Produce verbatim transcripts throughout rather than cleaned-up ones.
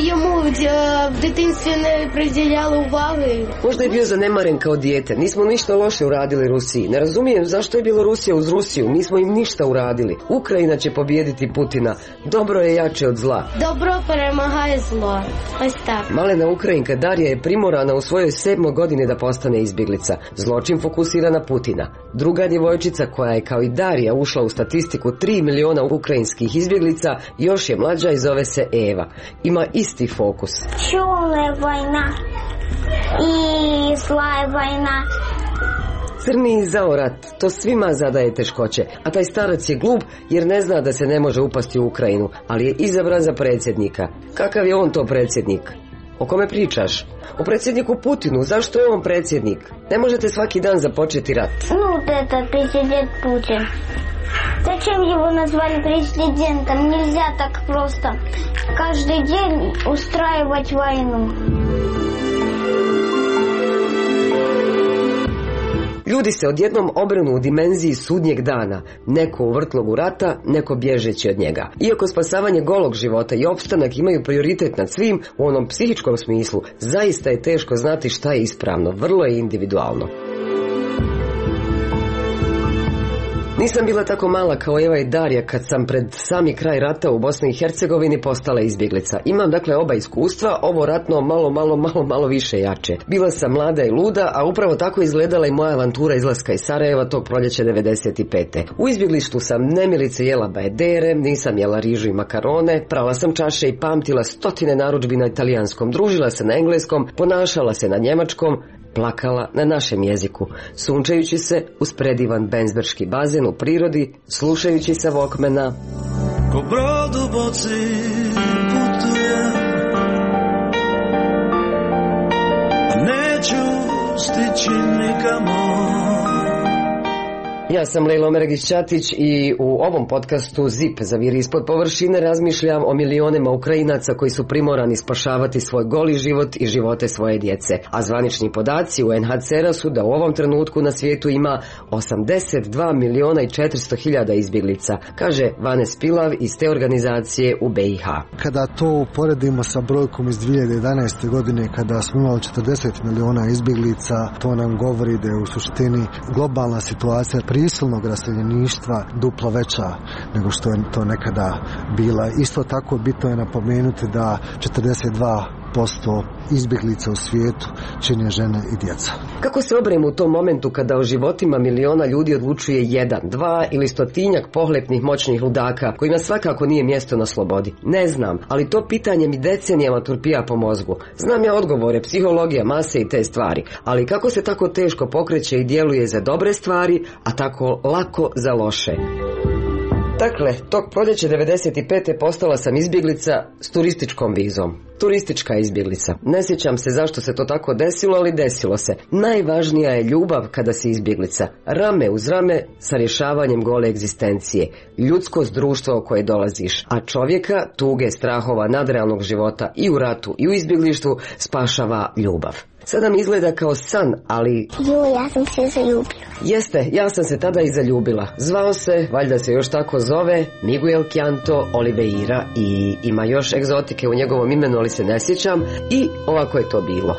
йому в дитинстві не приділяли уваги. Možda je bio zanemaren kao dijete. Nismo ništa loše uradili Rusiji. Ne razumijem zašto je Bjelorusija uz Rusiju. Nismo im ništa uradili. Ukrajina će pobijediti Putina. Dobro je jače od zla. Dobro перемагає зло. Ось так. Malena Ukrajinka Darija je primorana u svojoj sedmoj godini da postane izbjeglica. Zločin fokusira na Putina. Druga djevojčica koja je kao i Darija ušla u statistiku tri miliona ukrajinskih izbjeglica još je mlađa i zove se Eva. Ima isti fokus. Čulna vojna i zla vojna. Crni zao rat, to svima zadaje teškoće, a taj starac je glup jer ne zna da se ne može upasti u Ukrajinu, ali je izabran za predsjednika. Kakav je on to predsjednik? O kome pričaš? O predsjedniku Putinu. Zašto je on predsjednik? Ne možete svaki dan započeti rat. Ну, это президент Путин. Зачем его назвали президентом? Нельзя так просто каждый день устраивать войну. Ljudi se odjednom obrnu u dimenziji sudnjeg dana, neko u vrtlogu rata, neko bježeći od njega. Iako spasavanje golog života i opstanak imaju prioritet nad svim, u onom psihičkom smislu, zaista je teško znati šta je ispravno, vrlo je individualno. Nisam bila tako mala kao Eva i Darija kad sam pred sami kraj rata u Bosni i Hercegovini postala izbjeglica. Imam dakle oba iskustva, ovo ratno malo, malo, malo, malo više jače. Bila sam mlada i luda, a upravo tako izgledala i moja avantura izlaska iz Sarajeva tog proljeća devedeset pete. U izbjeglištu sam nemilice jela bajedere, nisam jela rižu i makarone, prala sam čaše i pamtila stotine narudžbi na italijanskom, družila se na engleskom, ponašala se na njemačkom, plakala na našem jeziku, sunčajući se uz predivan benzberški bazen u prirodi, slušajući se Walkmana. Ko brod u boci putujem, a neću stići nikamo. Ja sam Lejla Omeregić-Ćatić i u ovom podcastu Zip zaviri ispod površine razmišljam o milionima Ukrajinaca koji su primorani spašavati svoj goli život i živote svoje djece. A zvanični podaci u en ha ce er-a su da u ovom trenutku na svijetu ima osamdeset dva miliona i četiristo hiljada izbjeglica, kaže Vanes Pilav iz te organizacije u be i ha. Kada to poredimo sa brojkom iz dvije hiljade jedanaeste. godine kada smo imali četrdeset miliona izbjeglica, to nam govori da je u suštini globalna situacija prisilnog raseljeništva duplo veća nego što je to nekada bila. Isto tako bitno je napomenuti da četrdeset dva posto izbjeglica u svijetu čine žene i djeca. Kako se obrem u tom momentu kada o životima miliona ljudi odlučuje jedan, dva ili stotinjak pohlepnih moćnih ludaka kojima svakako nije mjesto na slobodi? Ne znam, ali to pitanje mi decenijama turpija po mozgu. Znam ja odgovore, psihologija, mase i te stvari, ali kako se tako teško pokreće i djeluje za dobre stvari, a tako lako za loše? Dakle, tog proljeća devedeset pete postala sam izbjeglica s turističkom vizom. Turistička izbjeglica. Ne sjećam se zašto se to tako desilo, ali desilo se. Najvažnija je ljubav kada si izbjeglica. Rame uz rame sa rješavanjem gole egzistencije. Ljudskost društva u koje dolaziš. A čovjeka, tuge, strahova, nadrealnog života i u ratu i u izbjeglištvu spašava ljubav. Sada mi izgleda kao san, ali... Jo, ja sam se zaljubila. Jeste, ja sam se tada i zaljubila. Zvao se, valjda se još tako zove, Miguel Canto Oliveira i ima još egzotike u njegovom imenu, ali se ne sjećam. I ovako je to bilo.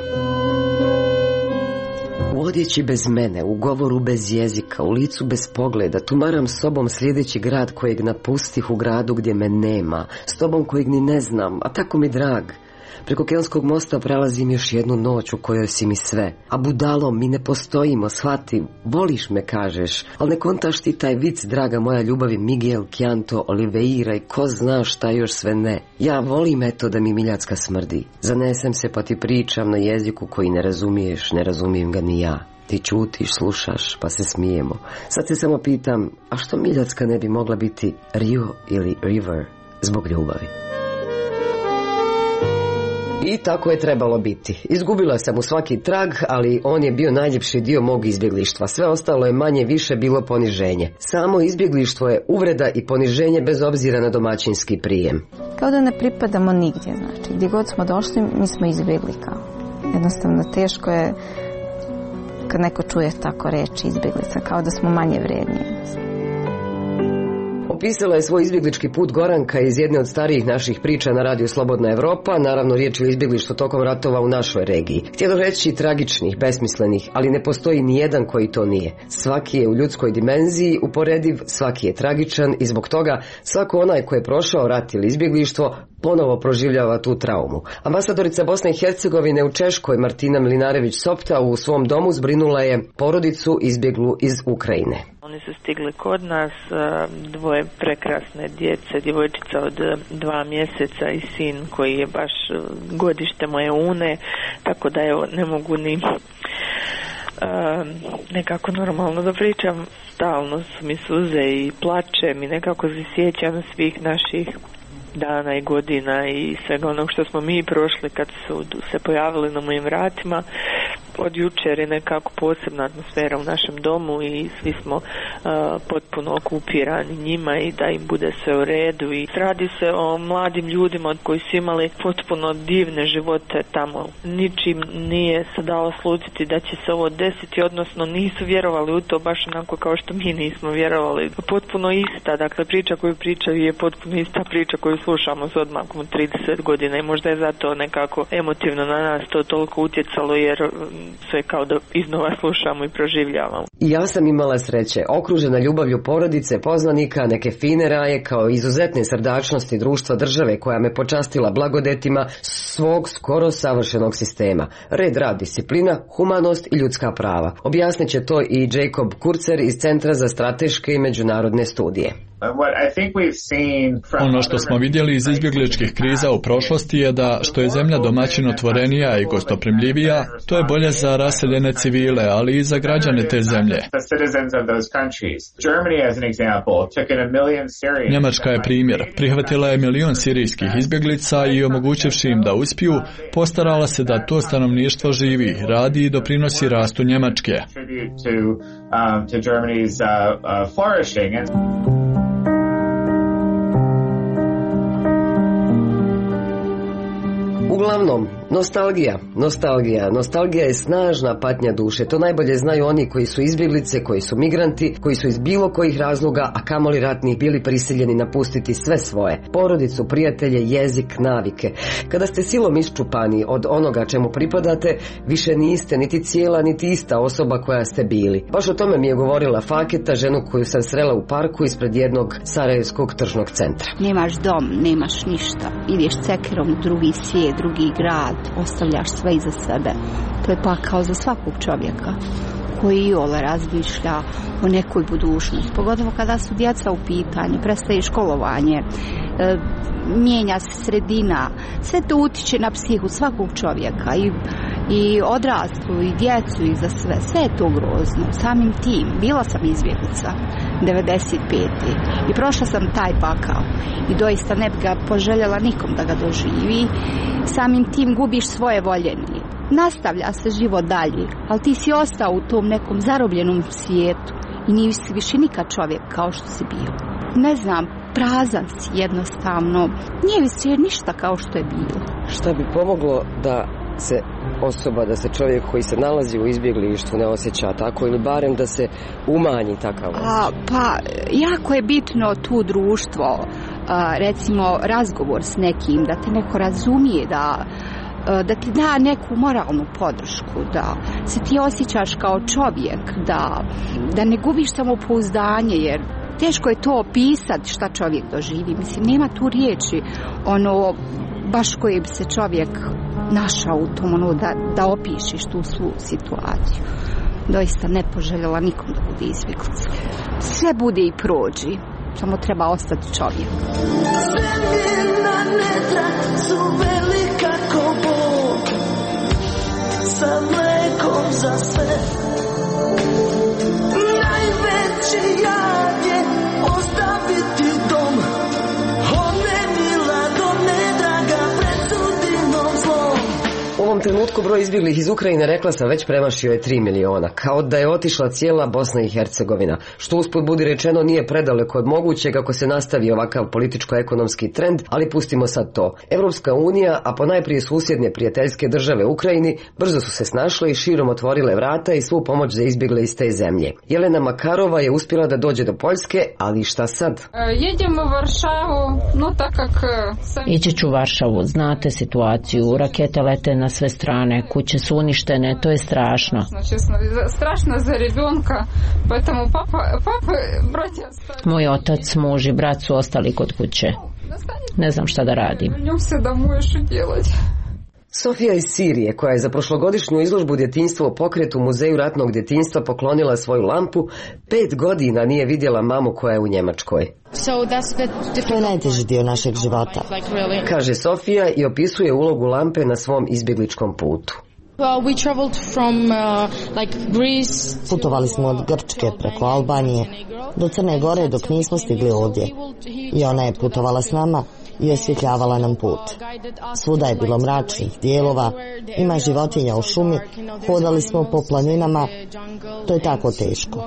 U odjeći bez mene, u govoru bez jezika, u licu bez pogleda, tumaram sobom sljedeći grad kojeg napustih u gradu gdje me nema, s tobom kojeg ni ne znam, a tako mi drag. Preko Kelskog mosta prelazim još jednu noć u kojoj si mi sve. A budalo, mi ne postojimo, shvati, voliš me kažeš, ali ne kontaš ti taj vic, draga moja ljubavi, Miguel Canto Oliveira i ko zna šta još sve ne. Ja volim eto da mi Miljacka smrdi. Zanesem se pa ti pričam na jeziku koji ne razumiješ, ne razumijem ga ni ja. Ti čutiš, slušaš, pa se smijemo. Sad se samo pitam, a što Miljacka ne bi mogla biti Rio ili River zbog ljubavi? I tako je trebalo biti. Izgubila sam u svaki trag, ali on je bio najljepši dio mog izbjeglištva. Sve ostalo je manje više bilo poniženje. Samo izbjeglištvo je uvreda i poniženje bez obzira na domaćinski prijem. Kao da ne pripadamo nigdje, znači gdje god smo došli mi smo izbjegli kao. Jednostavno teško je kad neko čuje tako reći izbjeglica, kao da smo manje vrijedni. Opisala je svoj izbjeglički put Goranka iz jedne od starijih naših priča na radiju Slobodna Evropa, naravno riječ je o izbjeglištvu tokom ratova u našoj regiji. Htjelo reći tragičnih, besmislenih, ali ne postoji ni jedan koji to nije. Svaki je u ljudskoj dimenziji uporediv, svaki je tragičan i zbog toga svako onaj koji je prošao rat ili izbjeglištvo ponovo proživljava tu traumu. Ambasadorica Bosne i Hercegovine u Češkoj Martina Milinarević-Sopta u svom domu zbrinula je porodicu izbjeglu iz Ukrajine. Oni su stigli kod nas, dvoje prekrasne djece, djevojčica od dva mjeseca i sin koji je baš godište moje une, tako da evo ne mogu ni nekako normalno da pričam, stalno su mi suze i plačem i nekako se sjećam svih naših dana i godina i svega onog što smo mi prošli kad su se pojavili na mojim vratima. Od jučer je nekako posebna atmosfera u našem domu i svi smo uh, potpuno okupirani njima i da im bude sve u redu. I radi se o mladim ljudima koji su imali potpuno divne živote tamo. Ničim nije se dalo slutiti da će se ovo desiti, odnosno nisu vjerovali u to baš onako kao što mi nismo vjerovali. Potpuno ista, dakle priča koju pričaju je potpuno ista priča koju slušamo s odmakom od trideset godina i možda je zato nekako emotivno na nas to toliko utjecalo jer sve kao da iznova slušamo i proživljavamo. I ja sam imala sreće, okružena ljubavlju porodice, poznanika, neke fine raje kao izuzetne srdačnosti društva države koja me počastila blagodetima svog skoro savršenog sistema. Red, rad, disciplina, humanost i ljudska prava. Objasnit će to i Jacob Kurzer iz Centra za strateške i međunarodne studije. Ono što smo vidjeli iz izbjegličkih kriza u prošlosti je da što je zemlja domaćin otvorenija i gostoprimljivija, to je bolje za raseljene civile, ali i za građane te zemlje. Njemačka je primjer. Prihvatila je milion sirijskih izbjeglica i omogućivši im da uspiju, postarala se da to stanovništvo živi, radi i doprinosi rastu Njemačke. Uglavnom, nostalgija, nostalgija, nostalgija je snažna patnja duše. To najbolje znaju oni koji su izbjeglice, koji su migranti, koji su iz bilo kojih razloga, a kamoli ratnih, bili prisiljeni napustiti sve svoje. Porodicu, prijatelje, jezik, navike. Kada ste silom iščupani od onoga čemu pripadate, više niste niti cijela, niti ista osoba koja ste bili. Baš o tome mi je govorila Faketa, ženu koju sam srela u parku ispred jednog sarajevskog tržnog centra. Nemaš dom, nemaš ništa. Ideš cekerom u drugi svijet, drugi grad, ostavljaš sve iza sebe. To je pakao za svakog čovjeka koji iole razmišlja o nekoj budućnosti. Pogotovo kada su djeca u pitanju, prestaje školovanje, e, mijenja se sredina. Sve to utiče na psihu svakog čovjeka i, i odraslu i djecu i za sve. Sve je to grozno. Samim tim, bila sam izbjeglica devedeset pete i prošla sam taj pakao i doista ne bi ga poželjela nikom da ga doživi. Samim tim gubiš svoje voljenje. Nastavlja se život dalje, ali ti si ostao u tom nekom zarobljenom svijetu i nisi više nikad čovjek kao što si bio. Ne znam, prazan si jednostavno, nije više ništa kao što je bilo. Šta bi pomoglo da se osoba, da se čovjek koji se nalazi u izbjeglištvu ne osjeća tako ili barem da se umanji takav osjećaj? Pa, jako je bitno tu društvo, a, recimo razgovor s nekim, da te neko razumije, da da ti da neku moralnu podršku, da se ti osjećaš kao čovjek, da, da ne gubiš samopouzdanje, jer teško je to opisati šta čovjek doživi. Mislim, nema tu riječi ono baš koje bi se čovjek našao u tom, ono, da, da opišeš tu svu situaciju. Doista ne poželjela nikom da bude izbjeglica. Sve bude i prođi, samo treba ostati čovjek. Zemljena nedra su velika ko Bog, sa mlekom za sve. Najveći jad je ostaviti dom, o nemila dom, nedraga pred sudbinom zlom. U ovom trenutku broj izbjeglih iz Ukrajine, rekla sam, već premašio je tri miliona, kao da je otišla cijela Bosna i Hercegovina, što usput budi rečeno nije predaleko od mogućeg ako se nastavi ovakav političko-ekonomski trend, ali pustimo sad to. Evropska unija, a ponajprije susjedne prijateljske države Ukrajini, brzo su se snašle i širom otvorile vrata i svu pomoć za izbjegle iz te zemlje. Jelena Makarova je uspjela da dođe do Poljske, ali šta sad? Jedemo u Varšavu, no tak kak sam... Ići ću u Varšavu, znate situaciju, rakete lete na sve strane, kuće su uništene, to je strašno. Česno, strašno za rебенka, поэтому papa, papa, bratja... Moj otac, muž i brat su ostali kod kuće. Ne znam šta da radim. Njom se da muješ udjelati. Sofija iz Sirije, koja je za prošlogodišnju izložbu Djetinjstvo u pokretu Muzeju ratnog djetinjstva poklonila svoju lampu, pet godina nije vidjela mamu koja je u Njemačkoj. To je najteži dio našeg života, kaže Sofija i opisuje ulogu lampe na svom izbjegličkom putu. Putovali smo od Grčke preko Albanije do Crne Gore dok nismo stigli ovdje. I ona je putovala s nama i osvjetljavala nam put. Svuda je bilo mračnih dijelova, ima životinja u šumi, hodali smo po planinama, to je tako teško.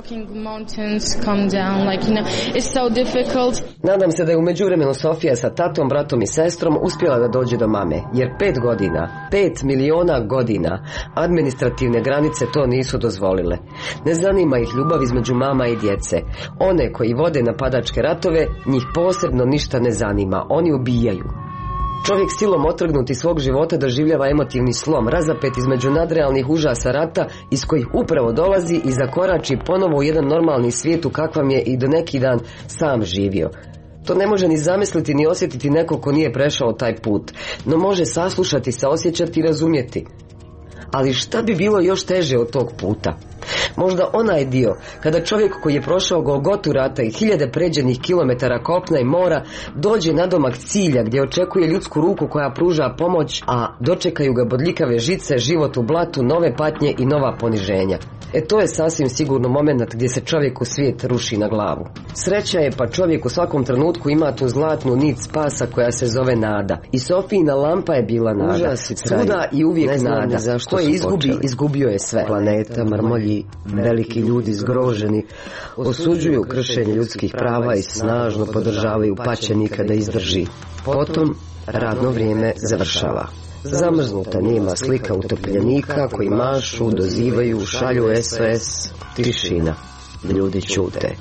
Nadam se da je u međuvremenu Sofija sa tatom, bratom i sestrom uspjela da dođe do mame, jer pet godina, pet miliona godina, administrativne granice to nisu dozvolile. Ne zanima ih ljubav između mama i djece. One koji vode napadačke ratove, njih posebno ništa ne zanima, oni ubijaju. Čovjek silom otrgnuti svog života doživljava emotivni slom, razapet između nadrealnih užasa rata iz kojih upravo dolazi i zakorači ponovo u jedan normalni svijet u kakvam je i do neki dan sam živio. To ne može ni zamisliti ni osjetiti neko ko nije prešao taj put, no može saslušati, saosjećati i razumjeti. Ali šta bi bilo još teže od tog puta? Možda onaj dio kada čovjek koji je prošao Golgotu rata i hiljade pređenih kilometara kopna i mora dođe nadomak cilja gdje očekuje ljudsku ruku koja pruža pomoć, a dočekaju ga bodljikave žice, život u blatu, nove patnje i nova poniženja. E to je sasvim sigurno moment gdje se čovjek u svijet ruši na glavu. Sreća je pa čovjek u svakom trenutku ima tu zlatnu nit spasa koja se zove nada. I Sofijina lampa je bila nada. Svuda i uvijek ne nada. Ko je izgubi, počeli. Izgubio je sve. Planeta, mrmolji, veliki ljudi zgroženi, osuđuju kršenje ljudskih prava i snažno podržavaju paćenika da izdrži. Potom radno vrijeme završava. Zamrznuta nijema slika utopljenika koji mašu, dozivaju, šalju S O S, tišina. Ljudi ćute.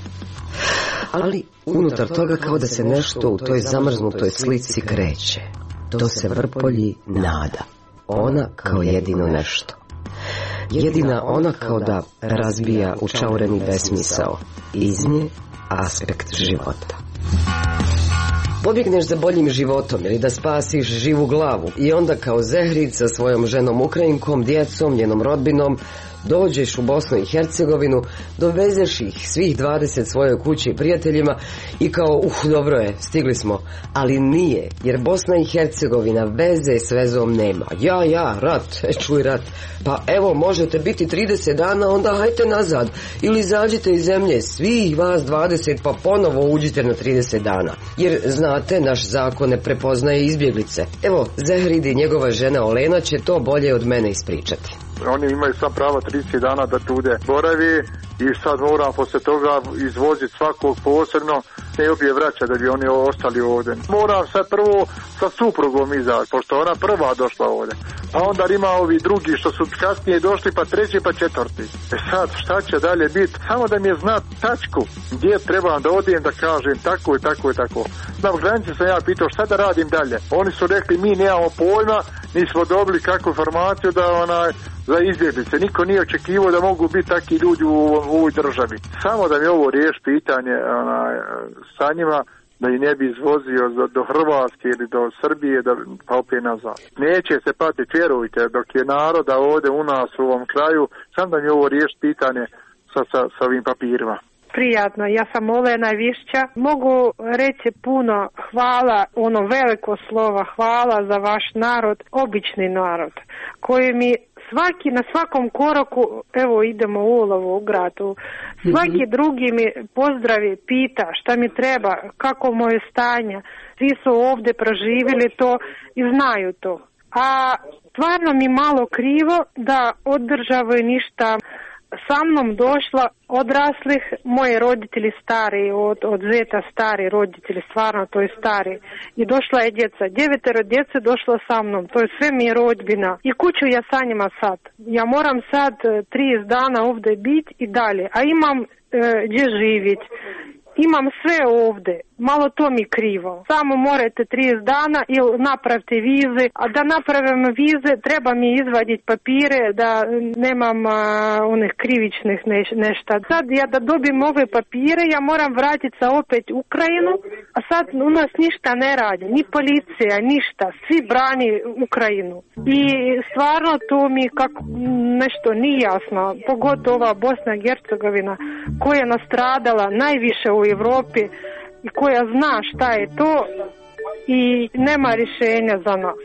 Ali unutar toga kao da se nešto u toj zamrznutoj slici kreće. To se vrpolji nada. Ona kao jedino nešto. Jedina ona kao da razbija učaureni besmisao. Iz nje aspekt života. Pobjegneš za boljim životom ili da spasiš živu glavu i onda kao Zehrid sa svojom ženom Ukrajinkom, djecom, njenom rodbinom dođeš u Bosnu i Hercegovinu, dovezeš ih svih dvadeset svojoj kući i prijateljima i kao, uh, dobro je, stigli smo. Ali nije, jer Bosna i Hercegovina veze s vezom nema. Ja, ja, rat, e, čuj rat. Pa evo, možete biti trideset dana, onda hajte nazad. Ili izađite iz zemlje, svih vas dvadeset, pa ponovo uđite na trideset dana. Jer, znate, naš zakon ne prepoznaje izbjeglice. Evo, Zehrid i njegova žena Olena će to bolje od mene ispričati. Oni imaju sam prava trideset dana da tude boravi i sad moram poslije toga izvoziti svakog posebno, ne obje vraća da bi oni ostali ovdje. Moram sad prvo sa suprugom izaći, pošto ona prva došla ovdje. A onda ima ovi drugi što su kasnije došli, pa treći, pa četvrti. E sad, šta će dalje biti? Samo da mi je znat tačku gdje trebam da odijem da kažem tako i tako i tako. Na granici sam ja pitao šta da radim dalje. Oni su rekli mi nemamo pojma, nismo dobili kakvu informaciju da onaj za izbjeglice. Niko nije očekivao da mogu biti takvi ljudi u, u ovoj državi. Samo da mi ovo riješi pitanje onaj, sa njima, da i ne bi izvozio do Hrvatske ili do Srbije, da, pa opet nazad. Neće se patiti, vjerujte, dok je naroda ovdje u nas u ovom kraju, sam da mi ovo riješi pitanje sa, sa, sa ovim papirima. Prijatno, ja sam Olena Višća. Mogu reći puno hvala, ono veliko slova, hvala za vaš narod, obični narod, koji mi svaki, na svakom koraku, evo idemo u ulovu u gradu, svaki mm-hmm. drugi mi pozdravi, pita šta mi treba, kako moje stanje, svi su ovdje proživjeli to i znaju to. A stvarno mi malo krivo da od države ništa. Sa mnom došla odraslih, moji roditelji stari, od, od zeta stari roditelji, stvarno to je stari. I došla je djeca, devetero djece došlo sa mnom, to je sve mi je rodbina. I kuću ja sa njima sad. Ja moram sad trideset dana ovdje biti i dalje, a imam e, gdje živjeti. Imam sve ovdje, malo to mi krivo. Samo morate trideset dana ili napravite vize, a da napravim vize treba mi izvaditi papire da nemam a, onih krivičnih neš, nešta. Sad ja da dobijem ove papire, ja moram vratiti se opet u Ukrajinu, a sad u nas ništa ne radi, ni policija, ništa, svi brani Ukrajinu. I stvarno to mi kako nešto nije jasno, pogotovo ova Bosna i Hercegovina koja je nastradala najviše u Europi i koja zna šta je to i nema rješenja za nas.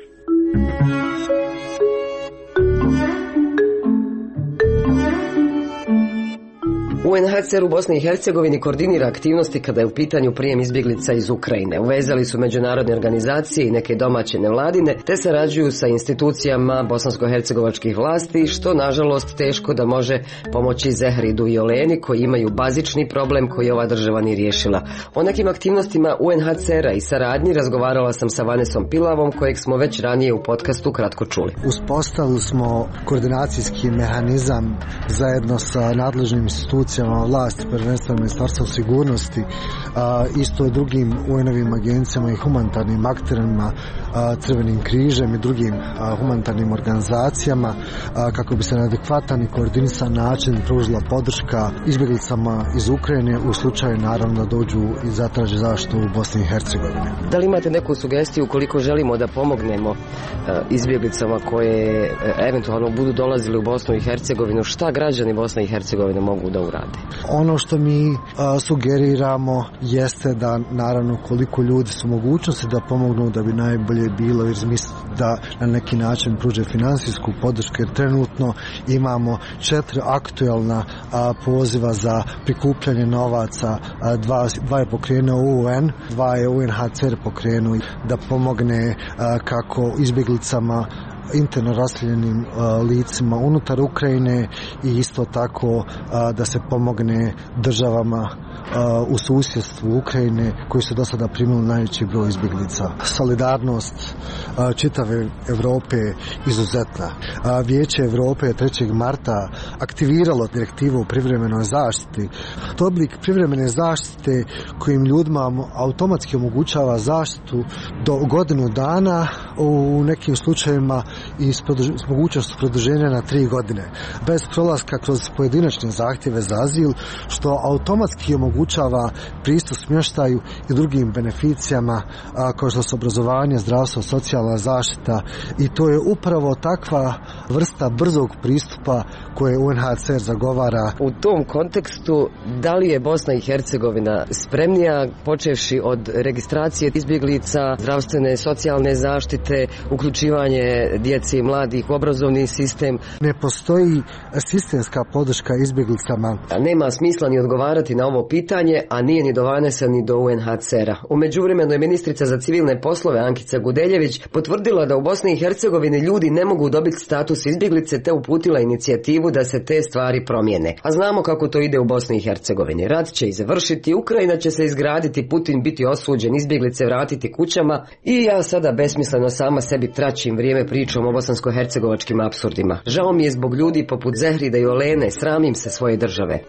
U en ha ce er u Bosni i Hercegovini koordinira aktivnosti kada je u pitanju prijem izbjeglica iz Ukrajine. Uvezali su međunarodne organizacije i neke domaće nevladine, te sarađuju sa institucijama bosansko-hercegovačkih vlasti, što nažalost teško da može pomoći Zehridu i Oleni koji imaju bazični problem koji ova država nije riješila. O nekim aktivnostima u en ha ce era i saradnji razgovarala sam sa Vanesom Pilavom, kojeg smo već ranije u podcastu kratko čuli. Uspostavili smo koordinacijski mehanizam zajedno sa nadležnim institucijama vlasti, prvenstveno Ministarstvo sigurnosti, a, isto i drugim U N-ovim agencijama i humanitarnim akterima, a, Crvenim križem i drugim a, humanitarnim organizacijama, a, kako bi se na adekvatan i koordinisan način pružila podrška izbjeglicama iz Ukrajine u slučaju naravno da dođu i zatraže zaštitu u Bosni i Hercegovini. Da li imate neku sugestiju koliko želimo da pomognemo a, izbjeglicama koje a, eventualno budu dolazili u Bosnu i Hercegovinu, šta građani Bosne i Hercegovine mogu da urade? Ono što mi a, sugeriramo jeste da naravno koliko ljudi su mogućnosti da pomognu, da bi najbolje bilo jer da na neki način pruže finansijsku podršku, jer trenutno imamo četiri aktualna a, poziva za prikupljanje novaca, a, dva, dva je pokrenuo U N, dva je U N H C R pokrenuo da pomogne a, kako izbjeglicama interno raseljenim uh, licima unutar Ukrajine i isto tako uh, da se pomogne državama uh, u susjedstvu Ukrajine koji su do sada primili najveći broj izbjeglica. Solidarnost uh, čitave Europe je izuzetna. Uh, Vijeće Europe je trećeg marta aktiviralo direktivu o privremenoj zaštiti. To oblik privremene zaštite kojim ljudima automatski omogućava zaštitu do godinu dana, u nekim slučajevima i s mogućnost produženja na tri godine, bez prolaska kroz pojedinačne zahtjeve za azil, što automatski omogućava pristup smještaju i drugim beneficijama a, kao što su obrazovanje, zdravstvo, socijalna zaštita, i to je upravo takva vrsta brzog pristupa koje U N H C R zagovara. U tom kontekstu, da li je Bosna i Hercegovina spremnija, počevši od registracije izbjeglica, zdravstvene, socijalne zaštite, uključivanje djece i mladih u obrazovni sistem? Ne postoji sistemska podrška izbjeglicama. A nema smisla ni odgovarati na ovo pitanje, a nije ni do Vanesa ni do U N H C R-a. U međuvremenu je ministrica za civilne poslove Ankica Gudeljević potvrdila da u Bosni i Hercegovini ljudi ne mogu dobiti status izbjeglice, te uputila inicijativu da se te stvari promijene. A znamo kako to ide u Bosni i Hercegovini. Rat će i završiti, Ukrajina će se izgraditi, Putin biti osuđen, izbjeglice vratiti kućama i ja sada besmisleno sama sebi tračim vrijeme pričom o bosansko-hercegovačkim apsurdima. Žao mi je zbog ljudi poput Zehrida i Olene, sramim se svoje države.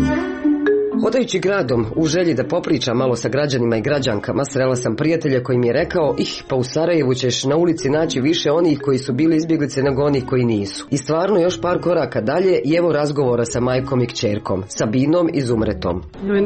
Hodajući gradom u želji da popričam malo sa građanima i građankama, srela sam prijatelja koji mi je rekao: ih, pa u Sarajevu ćeš na ulici naći više onih koji su bili izbjeglice nego onih koji nisu. I stvarno još par koraka dalje i evo razgovora sa majkom i kćerkom, Sabinom i Zumretom.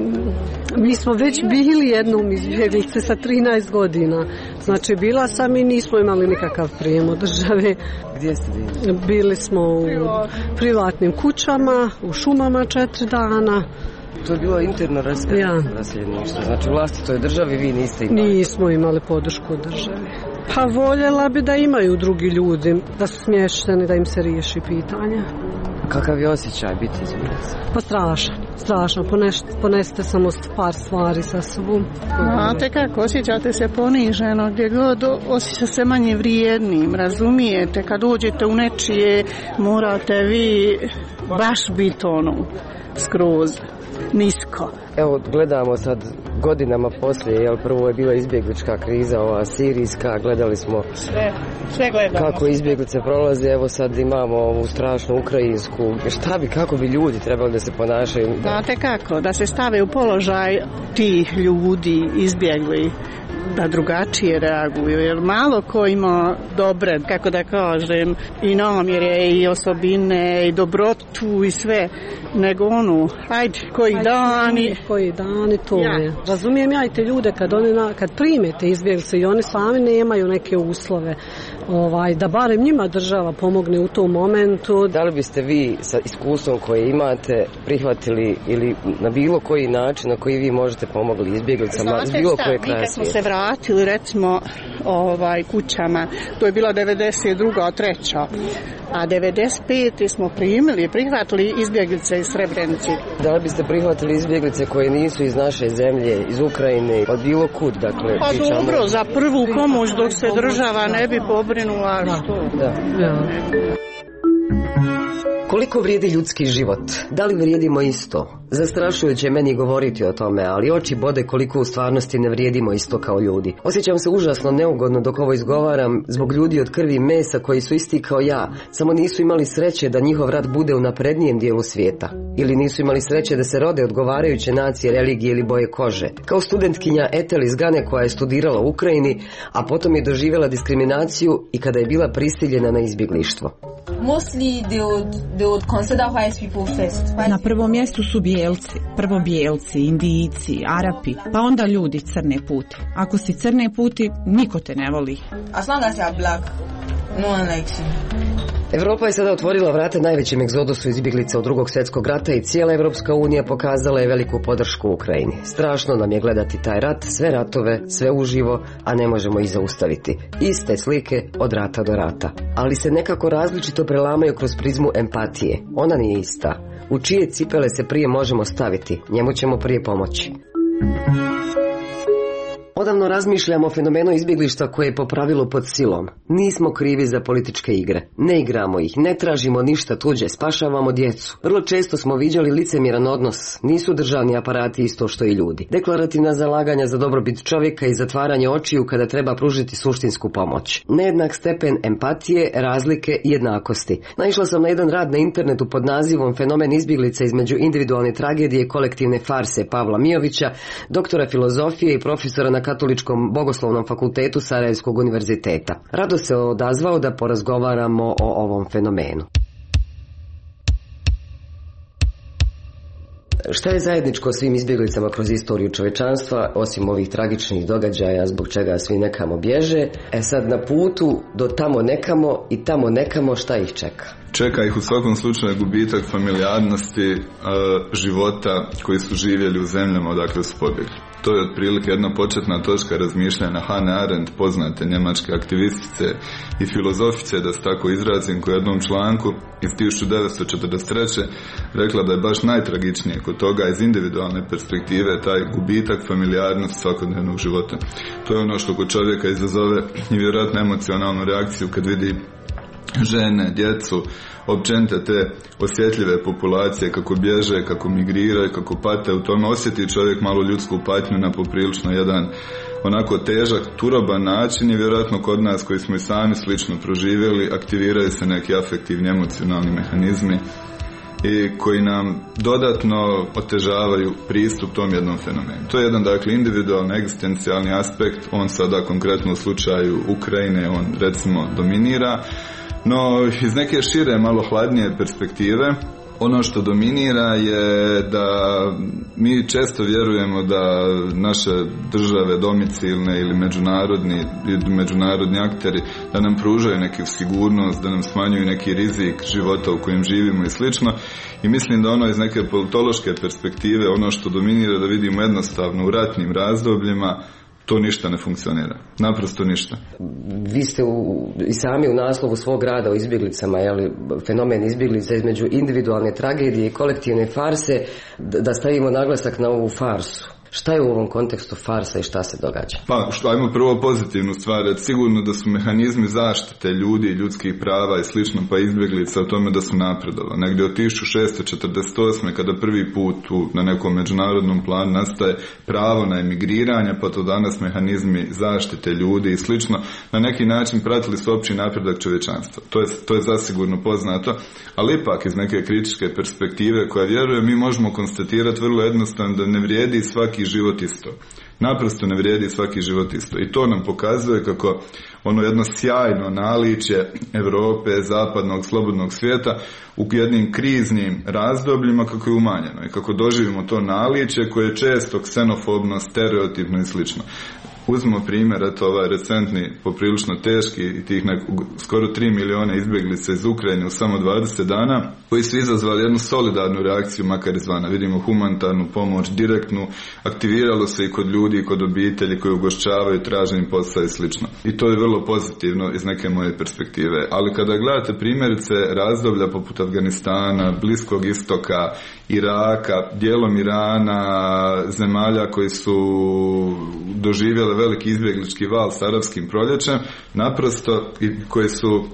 Mi smo već bili jednom izbjeglice sa trinaest godina. Znači bila sam i nismo imali nikakav prijem od države. Gdje ste bili? Bili smo u privatnim kućama, u šumama četiri dana. To je bilo interno raseljeništvo. Znači u vlastitoj državi vi niste imali? Nismo imali podršku od države. Pa voljela bi da imaju drugi ljudi, da su smješteni, da im se riješi pitanja. Kakav je osjećaj biti izbjeglica? Pa strašan. strašno, poneš, ponesete samo par stvari sa sobom. Znate kako, osjećate se poniženo gdje god, osjeća se manje vrijednim, razumijete, kad uđete u nečije morate vi baš biti ono skroz nisko. Evo, gledamo sad godinama poslije, jel prvo je bila izbjeglička kriza, ova sirijska, gledali smo sve, sve gledamo. Kako izbjeglice prolaze, evo sad imamo ovu strašnu ukrajinsku. Šta bi, kako bi ljudi trebali da se ponašaju? Znate kako, da se stave u položaj tih ljudi izbjegli, da drugačije reaguju, jer malo ko ima dobre, kako da kažem, i namjere, i osobine, i dobrotu, i sve, nego onu, ajde, koji dani. Koji dani, to ja. je. Razumijem ja i te ljude, kad, oni, kad primete izbjeglice i oni sami nemaju neke uslove, ovaj, da barem njima država pomogne u tom momentu. Da li biste vi sa iskustvom koje imate prihvatili ili na bilo koji način na koji vi možete pomogli izbjeglicama iz bilo koje kraje svijeta? Vratili recimo ovaj kućama, to je bila devedeset druga treća a devedeset pete smo primili, prihvatili izbjeglice iz Srebrenice. Da li biste prihvatili izbjeglice koje nisu iz naše zemlje, iz Ukrajine, od bilo kud, dakle? Pa pričamo... dobro, za prvu pomoć dok se država ne bi pobrinula, što? Da. Da. Koliko vrijedi ljudski život? Da li vrijedimo isto? Zastrašujuće meni govoriti o tome, ali oči bode koliko u stvarnosti ne vrijedimo isto kao ljudi. Osjećam se užasno neugodno dok ovo izgovaram zbog ljudi od krvi i mesa koji su isti kao ja, samo nisu imali sreće da njihov rat bude u naprednijem dijelu svijeta. Ili nisu imali sreće da se rode odgovarajuće nacije, religije ili boje kože. Kao studentkinja Etel iz Gane koja je studirala u Ukrajini, a potom je doživjela diskriminaciju i kada je bila prisiljena na izbjeglištvo. Mostly they would, they would consider white people first. Na prvom mjestu su bijelci, prvo bijelci, Indijci, Arapi, pa onda ljudi crne puti. Ako si crne puti, niko te ne voli. As long as you are black, no one likes you. Europa je sada otvorila vrata najvećem egzodusu izbjeglica od drugog svjetskog rata i cijela Europska unija pokazala je veliku podršku Ukrajini. Strašno nam je gledati taj rat, sve ratove, sve uživo, a ne možemo ih zaustaviti. Iste slike od rata do rata. Ali se nekako različito prelamaju kroz prizmu empatije. Ona nije ista. U čije cipele se prije možemo staviti, njemu ćemo prije pomoći. Odavno razmišljamo o fenomenu izbjeglištva koje je po pravilu pod silom. Nismo krivi za političke igre. Ne igramo ih, ne tražimo ništa tuđe, spašavamo djecu. Vrlo često smo viđali licemjeran odnos. Nisu državni aparati isto što i ljudi. Deklarativna zalaganja za dobrobit čovjeka i zatvaranje očiju kada treba pružiti suštinsku pomoć. Nejednak stepen empatije, razlike i jednakosti. Naišla sam na jedan rad na internetu pod nazivom Fenomen izbjeglica između individualne tragedije i kolektivne farse Pavla Mijovića, doktora filozofije i profesora na Katoličkom bogoslovnom fakultetu Sarajevskog univerziteta. Rado se odazvao da porazgovaramo o ovom fenomenu. Šta je zajedničko svim izbjeglicama kroz istoriju čovječanstva, osim ovih tragičnih događaja zbog čega svi nekamo bježe? E sad, na putu do tamo nekamo i tamo nekamo, šta ih čeka? Čeka ih u svakom slučaju gubitak familijarnosti, života koji su živjeli u zemljama odakle su pobjegli. To je otprilike jedna početna točka razmišljanja Hannah Arendt, poznate njemačke aktivistice i filozofice, da se tako izrazim, koja u jednom članku iz tisuću devetsto četrdeset treće rekla da je baš najtragičnije kod toga iz individualne perspektive taj gubitak familijarnosti svakodnevnog života. To je ono što kod čovjeka izazove i vjerojatno emocionalnu reakciju kad vidi žene, djecu, općenite te osjetljive populacije kako bježe, kako migriraju, kako pate. U tome osjeti čovjek malo ljudsku patnju na poprilično jedan onako težak, turoban način i vjerojatno kod nas koji smo i sami slično proživjeli aktiviraju se neki afektivni emocionalni mehanizmi i koji nam dodatno otežavaju pristup tom jednom fenomenu. To je jedan, dakle, individualni, egzistencijalni aspekt. On sada konkretno u slučaju Ukrajine, on recimo dominira. No, iz neke šire, malo hladnije perspektive, ono što dominira je da mi često vjerujemo da naše države domicilne ili međunarodni, međunarodni akteri da nam pružaju neku sigurnost, da nam smanjuju neki rizik života u kojem živimo i slično. I mislim da ono iz neke politološke perspektive, ono što dominira da vidimo jednostavno u ratnim razdobljima, to ništa ne funkcionira. Naprosto ništa. Vi ste u, i sami u naslovu svog rada o izbjeglicama, jeli, fenomen izbjeglica između individualne tragedije i kolektivne farse, da stavimo naglasak na ovu farsu. Šta je u ovom kontekstu farsa i šta se događa? Pa, što, ajmo prvo pozitivnu stvar. Sigurno da su mehanizmi zaštite ljudi, ljudskih prava i slično, pa izbjeglica o tome da su napredovali. Negdje od tisuću šesto četrdeset osme kada prvi put u, na nekom međunarodnom planu nastaje pravo na emigriranje, pa to danas mehanizmi zaštite ljudi i slično, na neki način pratili su opći napredak čovječanstva. To je, to je zasigurno poznato, ali ipak iz neke kritičke perspektive koja vjerujem mi možemo konstatirati vrlo jednostavno da ne vrijedi svaki život isto. Naprosto ne vrijedi svaki život isto. I to nam pokazuje kako ono jedno sjajno naličje Europe, zapadnog, slobodnog svijeta u jednim kriznim razdobljima kako je umanjeno i kako doživimo to naličje koje je često ksenofobno, stereotipno i slično. Uzmimo primjer, eto ovaj recentni, poprilično teški i tih nekog, skoro tri milijuna izbjeglica iz Ukrajine u samo dvadeset dana, koji su izazvali jednu solidarnu reakciju, makar izvana. Vidimo humanitarnu pomoć, direktnu, aktiviralo se i kod ljudi i kod obitelji koji ugošćavaju, traže im posao i slično. I to je vrlo pozitivno iz neke moje perspektive. Ali kada gledate primjerice razdoblja poput Afganistana, Bliskog istoka, Iraka, dijelom Irana, zemalja koji su doživjele veliki izbjeglički val s arapskim proljećem, naprosto koje su uh,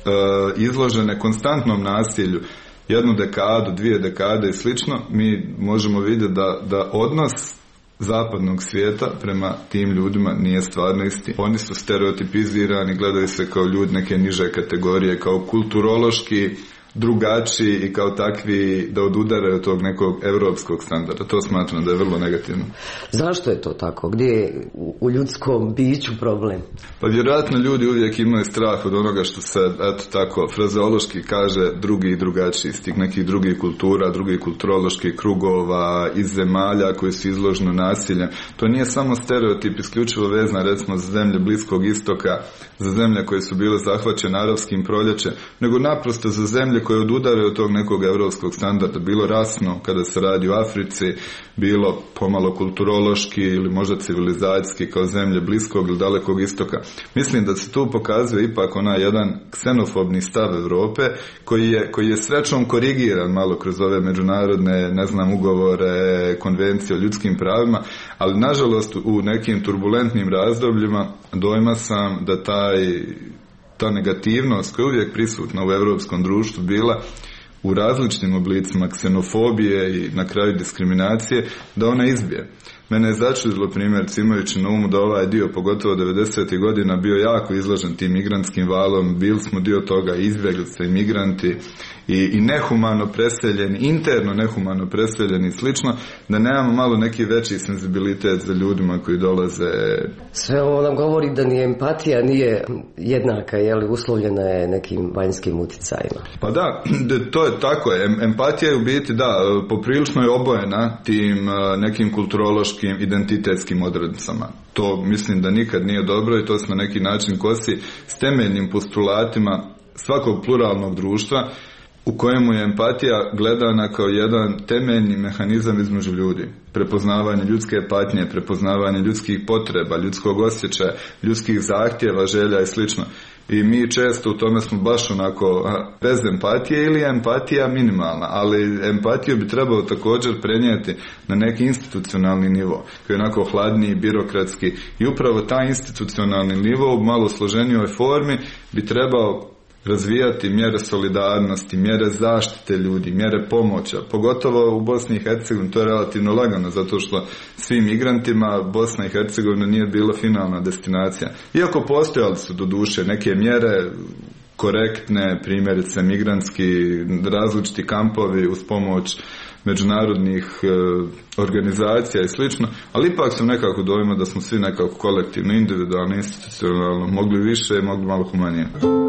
izložene konstantnom nasilju jednu dekadu, dvije dekade i slično, mi možemo vidjeti da, da odnos zapadnog svijeta prema tim ljudima nije stvarno isti. Oni su stereotipizirani, gledaju se kao ljudi neke niže kategorije, kao kulturološki drugačiji i kao takvi da odudaraju od tog nekog europskog standarda. To smatram da je vrlo negativno. Zašto je to tako? Gdje je u ljudskom biću problem? Pa vjerojatno ljudi uvijek imaju strah od onoga što se, eto tako, frazeološki kaže drugi i drugačiji, iz tih nekih drugih kultura, drugih kulturoloških krugova, iz zemalja koji su izloženi nasiljem. To nije samo stereotip isključivo vezan recimo za zemlje Bliskog istoka, za zemlje koje su bile zahvaćene arapskim proljećem, nego naprosto za zemlje koje odudaraju od tog nekog europskog standarda, bilo rasno kada se radi o Africi, bilo pomalo kulturološki ili možda civilizacijski kao zemlje Bliskog ili Dalekog istoka. Mislim da se tu pokazuje ipak onaj jedan ksenofobni stav Europe koji je, koji je srećom korigiran malo kroz ove međunarodne, ne znam, ugovore, konvencije o ljudskim pravima, ali nažalost u nekim turbulentnim razdobljima dojma sam da taj ta negativnost koja je uvijek prisutna u europskom društvu bila u različitim oblicima ksenofobije i na kraju diskriminacije, da ona izbije. Mene je začudilo primjer, imajući na umu da ovaj dio, pogotovo devedesetih godina, bio jako izložen tim migrantskim valom, bili smo dio toga, izbjeglice, imigranti i, i nehumano preseljeni, interno nehumano preseljeni i slično, da nemamo malo neki veći senzibilitet za ljudima koji dolaze. Sve ovo nam govori da ni empatija nije jednaka, je li uslovljena je nekim vanjskim utjecajima. Pa da, to je tako. Empatija je u biti, da, poprilično je obojena tim nekim kulturološkim, identitetskim odrednicama. To mislim da nikad nije dobro i to se na neki način kosi s temeljnim postulatima svakog pluralnog društva u kojemu je empatija gledana kao jedan temeljni mehanizam između ljudi. Prepoznavanje ljudske patnje, prepoznavanje ljudskih potreba, ljudskog osjećaja, ljudskih zahtjeva, želja i slično. I mi često u tome smo baš onako bez empatije ili empatija minimalna, ali empatiju bi trebalo također prenijeti na neki institucionalni nivo, koji je onako hladniji, birokratski, i upravo taj institucionalni nivo u malo složenijoj formi bi trebao razvijati mjere solidarnosti, mjere zaštite ljudi, mjere pomoća, pogotovo u Bosni i Hercegovini. To je relativno lagano, zato što svim migrantima Bosna i Hercegovina nije bila finalna destinacija. Iako postojali su doduše neke mjere korektne, primjerice migrantski, različiti kampovi uz pomoć međunarodnih e, organizacija i slično, ali ipak sam nekako dojma da smo svi nekako kolektivno, individualno, institucionalno mogli više i mogli malo humanije.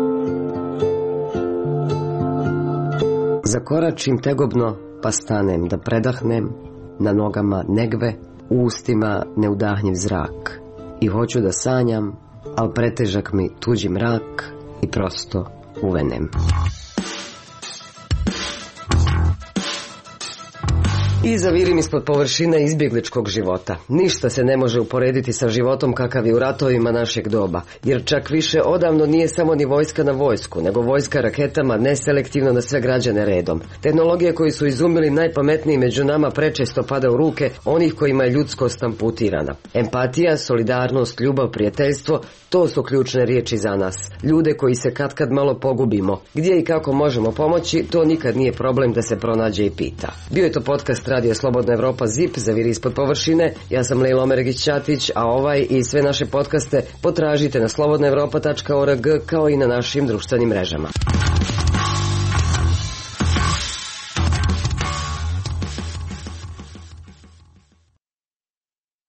Zakoračim tegobno, pa stanem da predahnem, na nogama negve, u ustima neudahnjiv zrak. I hoću da sanjam, al pretežak mi tuđi mrak i prosto uvenem. I zavirim ispod površine izbjegličkog života. Ništa se ne može uporediti sa životom kakav je u ratovima našeg doba, jer čak više odavno nije samo ni vojska na vojsku, nego vojska raketama neselektivno na sve građane redom. Tehnologije koji su izumili najpametniji među nama prečesto pada u ruke onih kojima je ljudskost amputirana. Empatija, solidarnost, ljubav, prijateljstvo, to su ključne riječi za nas. Ljude koji se katkad malo pogubimo. Gdje i kako možemo pomoći, to nikad nije problem da se pronađe i pita. Bio je to podcast Radio Slobodna Evropa ZIP, zaviri ispod površine. Ja sam Lejla Omeregić-Ćatić, a ovaj i sve naše podcaste potražite na slobodna evropa tačka org kao i na našim društvenim mrežama.